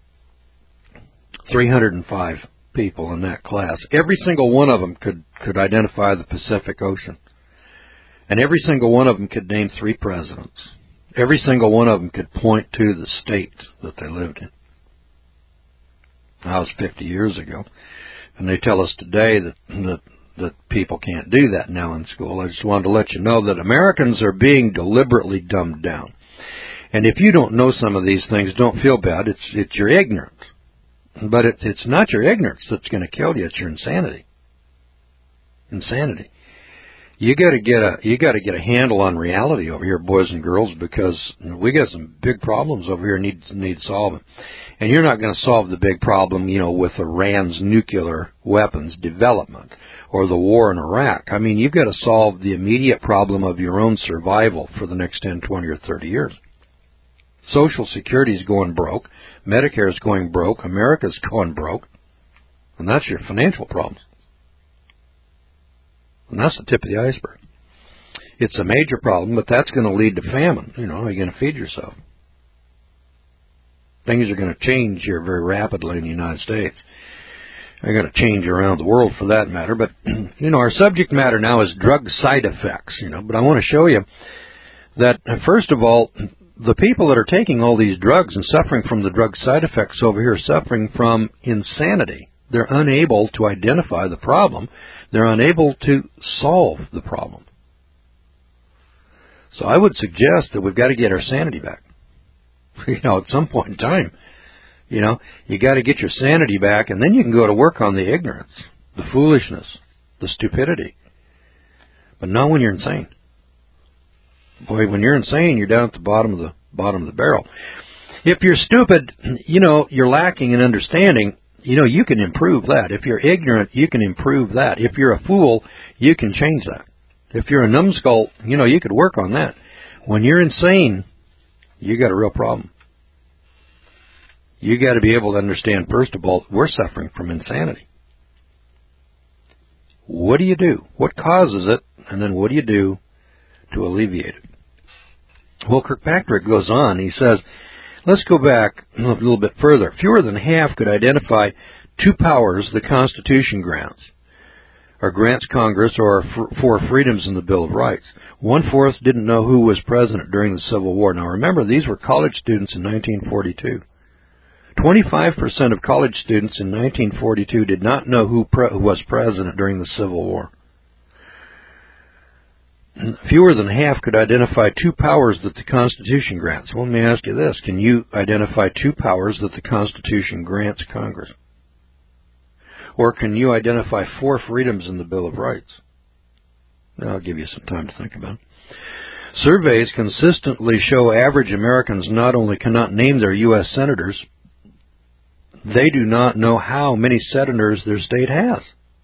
three hundred five people in that class. Every single one of them could, could identify the Pacific Ocean. And every single one of them could name three presidents. Every single one of them could point to the state that they lived in. That was fifty years ago. And they tell us today that, that that people can't do that now in school. I just wanted to let you know that Americans are being deliberately dumbed down. And if you don't know some of these things, don't feel bad. It's it's your ignorance. But it, it's not your ignorance that's going to kill you. It's your insanity. Insanity. You got to get a you got to get a handle on reality over here, boys and girls, because we got some big problems over here need need solving. And you're not going to solve the big problem, you know, with Iran's nuclear weapons development or the war in Iraq. I mean, you've got to solve the immediate problem of your own survival for the next ten, twenty, or thirty years. Social Security is going broke. Medicare is going broke. America's going broke. And that's your financial problems. And that's the tip of the iceberg. It's a major problem, but that's going to lead to famine. You know, are you going to feed yourself? Things are going to change here very rapidly in the United States. They're going to change around the world for that matter. But, you know, our subject matter now is drug side effects, you know. But I want to show you that, first of all, the people that are taking all these drugs and suffering from the drug side effects over here are suffering from insanity. They're unable to identify the problem. They're unable to solve the problem. So I would suggest that we've got to get our sanity back. You know, at some point in time, you know, you got to get your sanity back, and then you can go to work on the ignorance, the foolishness, the stupidity. But not when you're insane. Boy, when you're insane, you're down at the bottom of the bottom of the barrel. If you're stupid, you know, you're lacking in understanding. You know, you can improve that. If you're ignorant, you can improve that. If you're a fool, you can change that. If you're a numbskull, you know, you could work on that. When you're insane, you got a real problem. You got to be able to understand, first of all, we're suffering from insanity. What do you do? What causes it? And then what do you do to alleviate it? Well, Kirkpatrick goes on. He says, let's go back a little bit further. Fewer than half could identify two powers the Constitution grants, or grants Congress, or four freedoms in the Bill of Rights. One-fourth didn't know who was president during the Civil War. Now, remember, these were college students in nineteen forty-two. twenty-five percent of college students in nineteen forty-two did not know who, pre- who was president during the Civil War. fewer than half could identify two powers that the Constitution grants. Well, let me ask you this. Can you identify two powers that the Constitution grants Congress? Or can you identify four freedoms in the Bill of Rights? Now, I'll give you some time to think about it. Surveys consistently show average Americans not only cannot name their U S senators, they do not know how many senators their state has.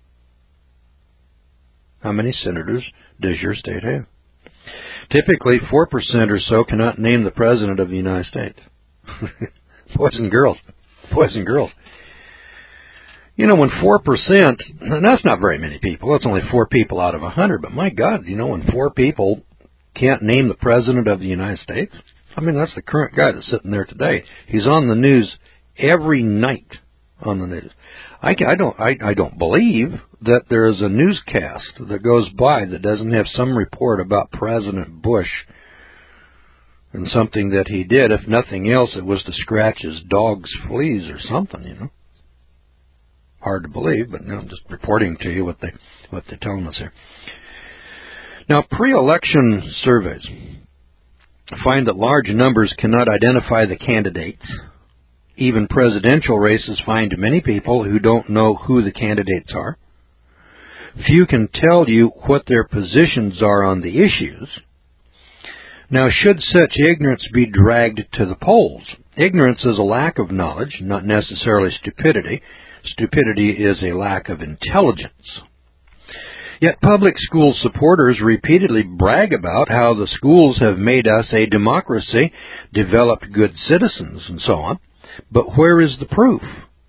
How many senators does your state have? Typically, four percent or so cannot name the President of the United States. Boys and girls. Boys and girls. You know, when four percent, and that's not very many people, that's only four people out of one hundred, but my God, you know, when four people can't name the President of the United States, I mean, that's the current guy that's sitting there today. He's on the news every night on the news. I, I, don't, I, I don't believe that there is a newscast that goes by that doesn't have some report about President Bush and something that he did. If nothing else, it was to scratch his dog's fleas or something, you know. Hard to believe, but no, I'm just reporting to you what, they, what they're telling us here. Now, pre-election surveys find that large numbers cannot identify the candidates. Even presidential races find many people who don't know who the candidates are. Few can tell you what their positions are on the issues. Now, should such ignorance be dragged to the polls? Ignorance is a lack of knowledge, not necessarily stupidity. Stupidity is a lack of intelligence. Yet public school supporters repeatedly brag about how the schools have made us a democracy, developed good citizens, and so on. But where is the proof?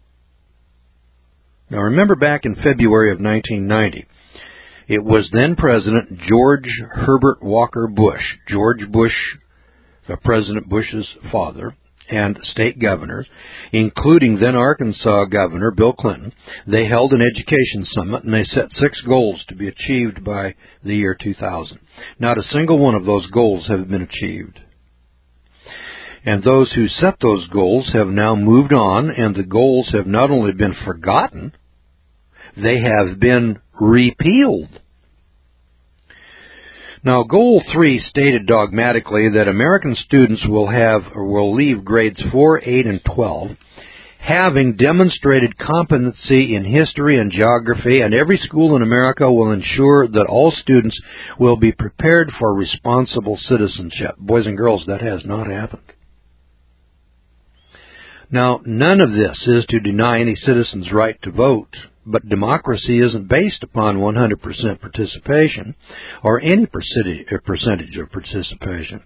Now remember back in February of nineteen ninety, it was then President George Herbert Walker Bush, George Bush, the President Bush's father, and state governors, including then Arkansas Governor Bill Clinton. They held an education summit, and they set six goals to be achieved by the year two thousand. Not a single one of those goals have been achieved. And those who set those goals have now moved on, and the goals have not only been forgotten, they have been repealed. Now, Goal three stated dogmatically that American students will have or will leave grades four, eight, and twelve having demonstrated competency in history and geography, and every school in America will ensure that all students will be prepared for responsible citizenship. Boys and girls, that has not happened. Now, none of this is to deny any citizen's right to vote, but democracy isn't based upon one hundred percent participation or any percentage of participation.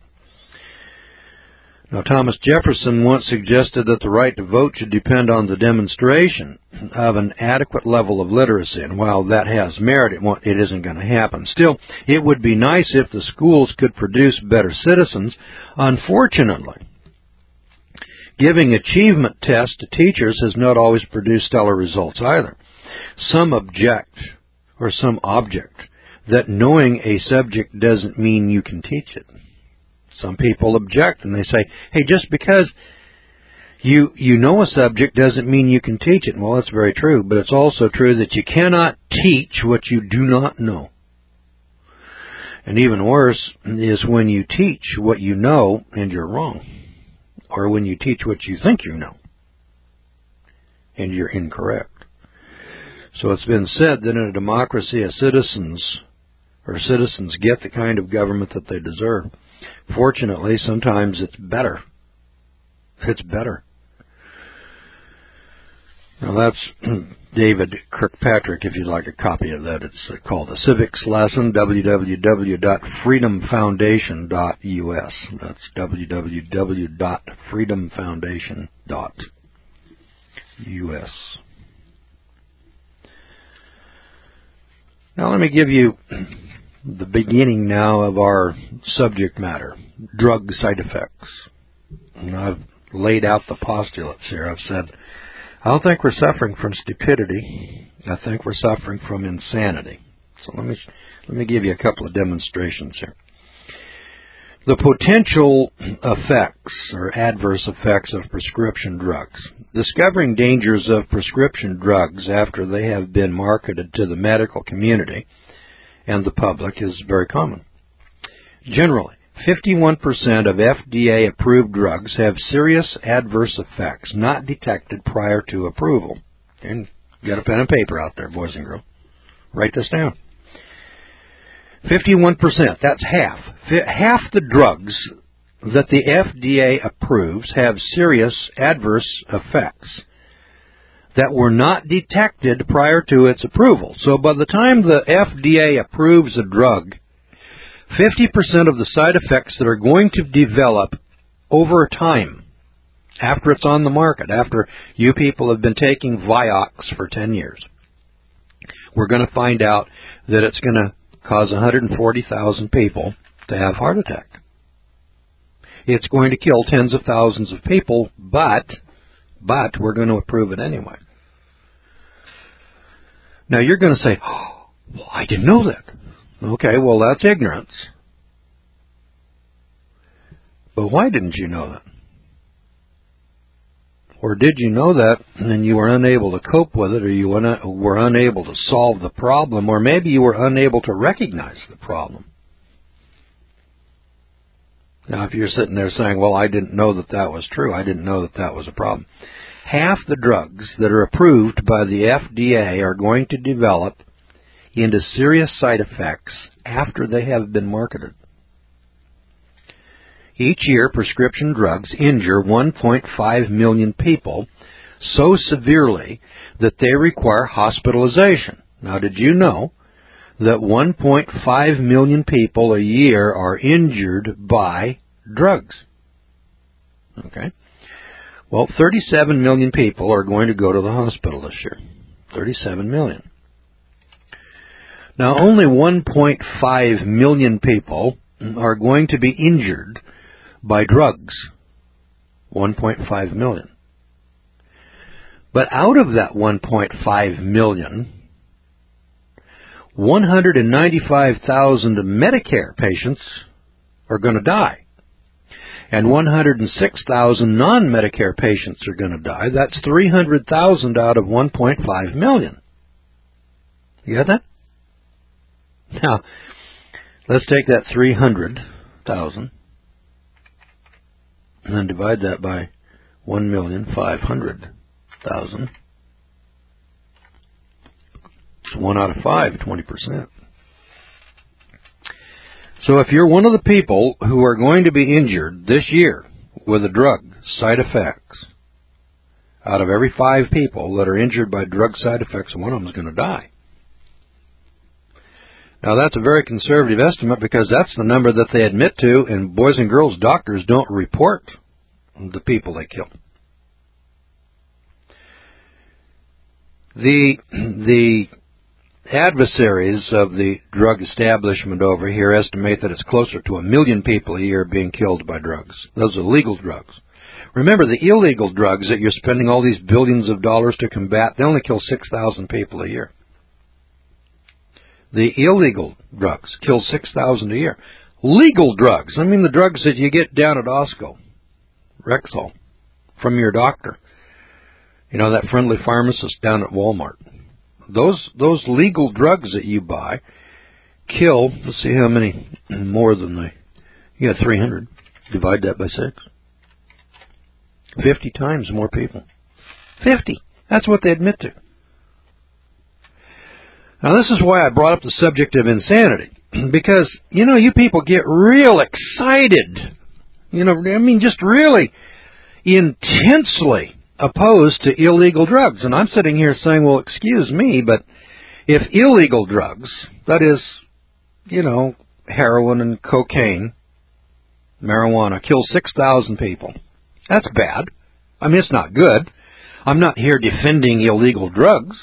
Now, Thomas Jefferson once suggested that the right to vote should depend on the demonstration of an adequate level of literacy, and while that has merit, it, won't, it isn't going to happen. Still, it would be nice if the schools could produce better citizens. Unfortunately, giving achievement tests to teachers has not always produced stellar results either. Some object, or some object, that knowing a subject doesn't mean you can teach it. Some people object and they say, hey, just because you you know a subject doesn't mean you can teach it. Well, that's very true, but it's also true that you cannot teach what you do not know. And even worse is when you teach what you know and you're wrong, or when you teach what you think you know and you're incorrect. So it's been said that in a democracy, a citizens or citizens get the kind of government that they deserve. Fortunately, sometimes it's better. It's better. Now that's David Kirkpatrick. If you'd like a copy of that, it's called A Civics Lesson, w w w dot freedom foundation dot u s. That's w w w dot freedom foundation dot u s. Now let me give you the beginning now of our subject matter, drug side effects. And I've laid out the postulates here. I've said, I don't think we're suffering from stupidity. I think we're suffering from insanity. So let me let me give you a couple of demonstrations here. The potential effects or adverse effects of prescription drugs. Discovering dangers of prescription drugs after they have been marketed to the medical community and the public is very common. Generally, fifty-one percent of F D A-approved drugs have serious adverse effects not detected prior to approval. And you got a pen and paper out there, boys and girls. Write this down. fifty-one percent, that's half. Half the drugs that the F D A approves have serious adverse effects that were not detected prior to its approval. So by the time the F D A approves a drug, fifty percent of the side effects that are going to develop over time after it's on the market, after you people have been taking Vioxx for ten years, we're going to find out that it's going to cause one hundred forty thousand people to have heart attack. It's going to kill tens of thousands of people, but, but we're going to approve it anyway. Now you're going to say, oh, well, I didn't know that. Okay, well that's ignorance. But why didn't you know that? Or did you know that and you were unable to cope with it, or you were unable to solve the problem, or maybe you were unable to recognize the problem? Now, if you're sitting there saying, well, I didn't know that that was true, I didn't know that that was a problem. Half the drugs that are approved by the F D A are going to develop into serious side effects after they have been marketed. Each year, prescription drugs injure one point five million people so severely that they require hospitalization. Now, did you know that one point five million people a year are injured by drugs? Okay. Well, thirty-seven million people are going to go to the hospital this year. thirty-seven million. Now, only one point five million people are going to be injured by drugs. one point five million. But out of that one point five million, one hundred ninety-five thousand Medicare patients are going to die. And one hundred six thousand non-Medicare patients are going to die. That's three hundred thousand out of one point five million. You got that? Now, let's take that three hundred thousand and then divide that by one million five hundred thousand. It's one out of five, twenty percent. So if you're one of the people who are going to be injured this year with a drug, side effects, out of every five people that are injured by drug side effects, one of them is going to die. Now that's a very conservative estimate because that's the number that they admit to, and boys and girls, doctors don't report the people they kill. The, the adversaries of the drug establishment over here estimate that it's closer to a million people a year being killed by drugs. Those are legal drugs. Remember, the illegal drugs that you're spending all these billions of dollars to combat, they only kill six thousand people a year. The illegal drugs kill six thousand a year. Legal drugs, I mean the drugs that you get down at Osco, Rexall, from your doctor. You know, that friendly pharmacist down at Walmart. Those those legal drugs that you buy kill, let's see how many more than they, you got three hundred. Divide that by six. fifty times more people. fifty. That's what they admit to. Now, this is why I brought up the subject of insanity. Because, you know, you people get real excited. You know, I mean, just really intensely opposed to illegal drugs. And I'm sitting here saying, well, excuse me, but if illegal drugs, that is, you know, heroin and cocaine, marijuana, kill six thousand people, that's bad. I mean, it's not good. I'm not here defending illegal drugs.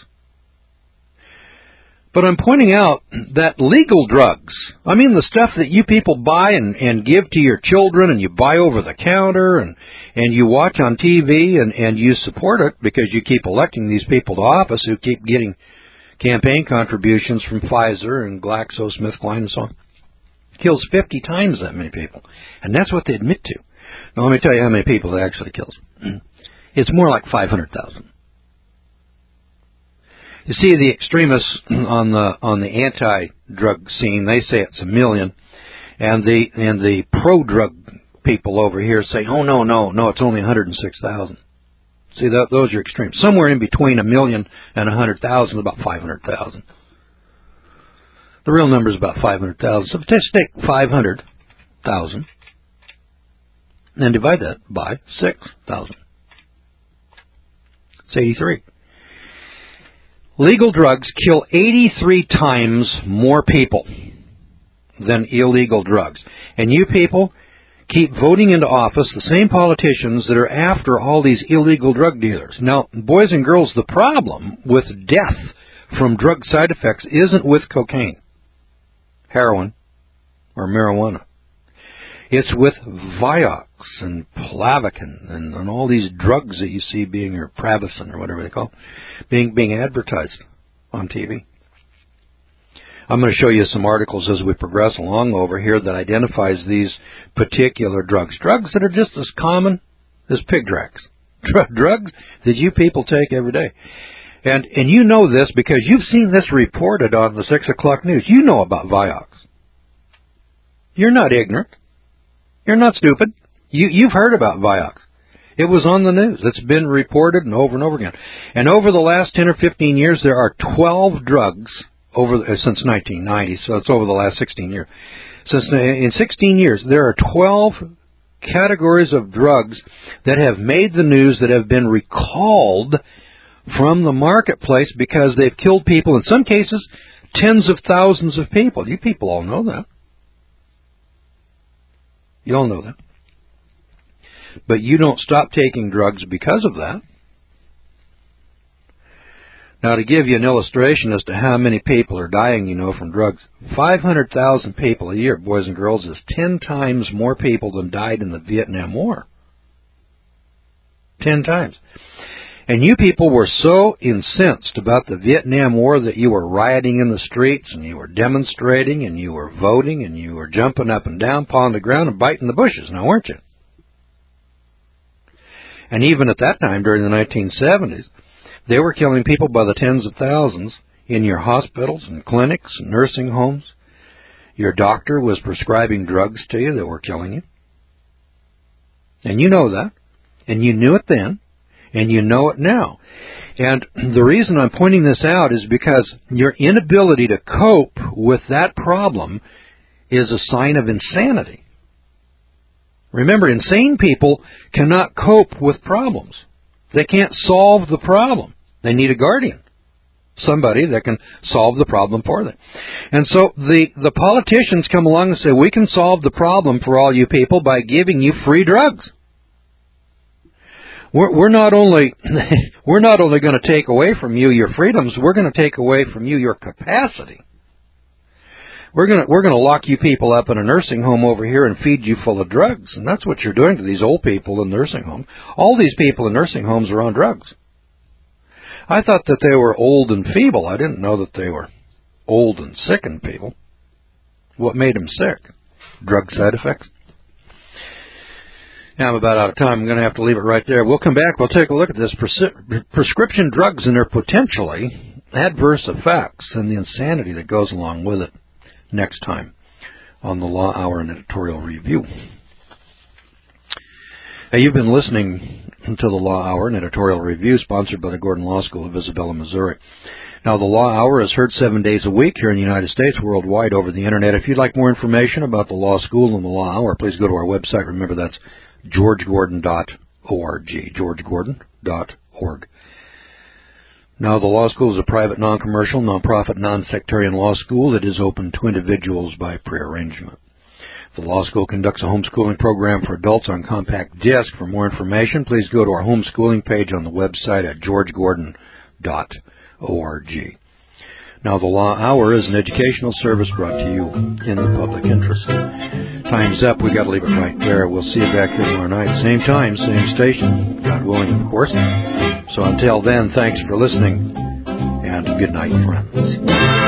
But I'm pointing out that legal drugs, I mean the stuff that you people buy and, and give to your children and you buy over the counter and, and you watch on T V and, and you support it because you keep electing these people to office who keep getting campaign contributions from Pfizer and GlaxoSmithKline and so on, kills fifty times that many people. And that's what they admit to. Now let me tell you how many people it actually kills. It's more like five hundred thousand. You see, the extremists on the on the anti-drug scene, they say it's a million, And the and the pro-drug people over here say, oh, no, no, no, it's only one hundred six thousand. See, that, those are extremes. Somewhere in between a million and one hundred thousand is about five hundred thousand. The real number is about five hundred thousand. So just take five hundred thousand and divide that by six thousand. It's eighty-three. Legal drugs kill eighty-three times more people than illegal drugs. And you people keep voting into office the same politicians that are after all these illegal drug dealers. Now, boys and girls, the problem with death from drug side effects isn't with cocaine, heroin, or marijuana. It's with Vioxx and Plavix and, and all these drugs that you see being, or Pravicin or whatever they call, being being advertised on T V. I'm going to show you some articles as we progress along over here that identifies these particular drugs. Drugs that are just as common as pig tracks. Drugs that you people take every day. And and you know this because you've seen this reported on the six o'clock news. You know about Vioxx. You're not ignorant. You're not stupid. You, you've heard about Vioxx. It was on the news. It's been reported and over and over again. And over the last ten or fifteen years, there are twelve drugs over uh, since nineteen ninety, so it's over the last sixteen years. Since in sixteen years, there are twelve categories of drugs that have made the news, that have been recalled from the marketplace because they've killed people, in some cases, tens of thousands of people. You people all know that. You all know that. But you don't stop taking drugs because of that. Now, to give you an illustration as to how many people are dying, you know, from drugs, five hundred thousand people a year, boys and girls, is ten times more people than died in the Vietnam War. Ten times. And you people were so incensed about the Vietnam War that you were rioting in the streets and you were demonstrating and you were voting and you were jumping up and down, pawing the ground and biting the bushes, now weren't you? And even at that time, during the nineteen seventies, they were killing people by the tens of thousands in your hospitals and clinics and nursing homes. Your doctor was prescribing drugs to you that were killing you. And you know that. And you knew it then. And you know it now. And the reason I'm pointing this out is because your inability to cope with that problem is a sign of insanity. Remember, insane people cannot cope with problems. They can't solve the problem. They need a guardian, somebody that can solve the problem for them. And so the, the politicians come along and say, we can solve the problem for all you people by giving you free drugs. We're, we're not only we're not only going to take away from you your freedoms, we're going to take away from you your capacity. We're going to we're going to lock you people up in a nursing home over here and feed you full of drugs, and that's what you're doing to these old people in nursing homes. All these people in nursing homes are on drugs. I thought that they were old and feeble. I didn't know that they were old and sickened people. What made them sick? Drug side effects. Now I'm about out of time. I'm going to have to leave it right there. We'll come back. We'll take a look at this pres- prescription drugs and their potentially adverse effects and the insanity that goes along with it next time on the Law Hour and Editorial Review. Hey, you've been listening to the Law Hour and Editorial Review, sponsored by the Gordon Law School of Isabella, Missouri. Now, the Law Hour is heard seven days a week here in the United States, worldwide over the Internet. If you'd like more information about the Law School and the Law Hour, please go to our website. Remember, that's george gordon dot org, george gordon dot org. Now, the Law School is a private, non-commercial, non-profit, non-sectarian law school that is open to individuals by prearrangement. The Law School conducts a homeschooling program for adults on compact disc. For more information, please go to our homeschooling page on the website at george gordon dot org. Now, the Law Hour is an educational service brought to you in the public interest. Time's up. We've got to leave it right there. We'll see you back here tomorrow night. Same time, same station. God willing, of course. So until then, thanks for listening, and good night, friends.